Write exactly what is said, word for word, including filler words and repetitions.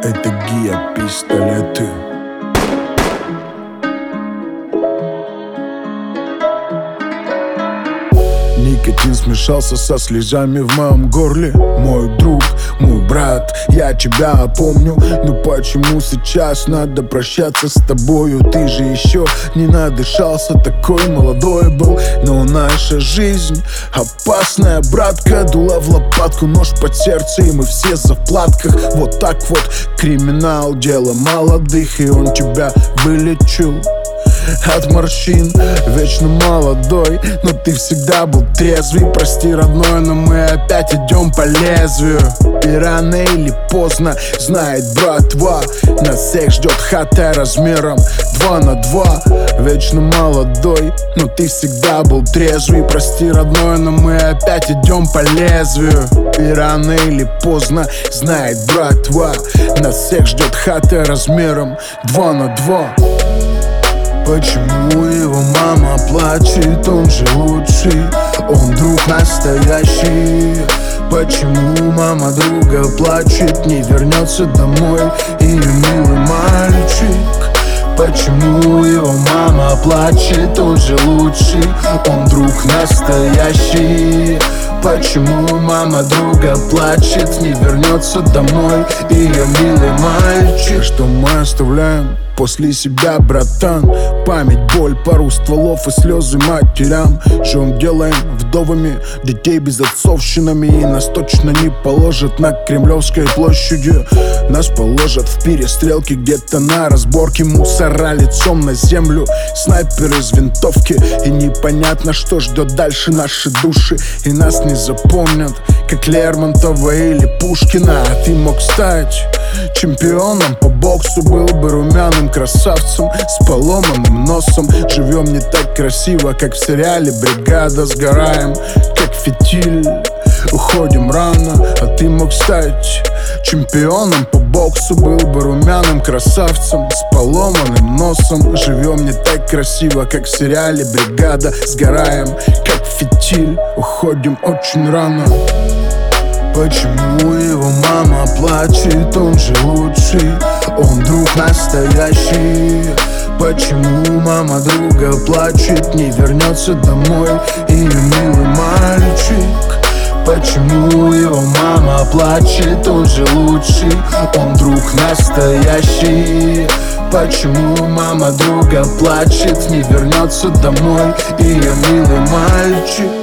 Это гиа-пистолеты. Никотин смешался со слезами в моем горле. Мой друг, мой брат, я тебя помню. Но почему сейчас надо прощаться с тобою? Ты же еще не надышался, такой молодой был. Но наша жизнь опасная, братка. Дула в лопатку, нож под сердце, и мы все за вплатках. Вот так вот криминал, дело молодых. И он тебя вылечил от морщин, вечно молодой, но ты всегда был трезвый. Прости, родной, но мы опять идем по лезвию. И рано или поздно, знает братва, нас всех ждет хата размером два на два. Вечно молодой, но ты всегда был трезвый. Прости, родной, но мы опять идем по лезвию. И рано или поздно, знает братва, нас всех ждет хата размером два на два. Почему его мама плачет? Он же лучший, он друг настоящий. Почему мама друга плачет? Не вернется домой ее милый мальчик. Почему его мама плачет? Он же лучший, он друг настоящий. Почему мама друга плачет? Не вернется домой ее милый мальчик. Что мы оставляем после себя, братан? Память, боль, пару стволов и слезы матерям. Жен делаем вдовами детей безотцовщинами. И нас точно не положат на Кремлевской площади. Нас положат в перестрелке где-то на разборке. Мусора лицом на землю, снайперы из винтовки. И непонятно, что ждет дальше наши души. И нас не запомнят, как Лермонтова или Пушкина. А ты мог стать чемпионом по боксу, был бы румяным красавцем с поломанным носом. Живем не так красиво, как в сериале «Бригада». Сгораем, как фитиль, уходим рано. А ты мог стать чемпионом по боксу, был бы румяным красавцем с поломанным носом. Живем не так красиво, как в сериале «Бригада». Сгораем, как фитиль, уходим очень рано. Почему его мама плачет? Он же лучший, он друг настоящий. Почему мама друга плачет? Не вернется домой ее милый мальчик. Почему его мама плачет? Он же лучший, он друг настоящий. Почему мама друга плачет? Не вернется домой ее милый мальчик.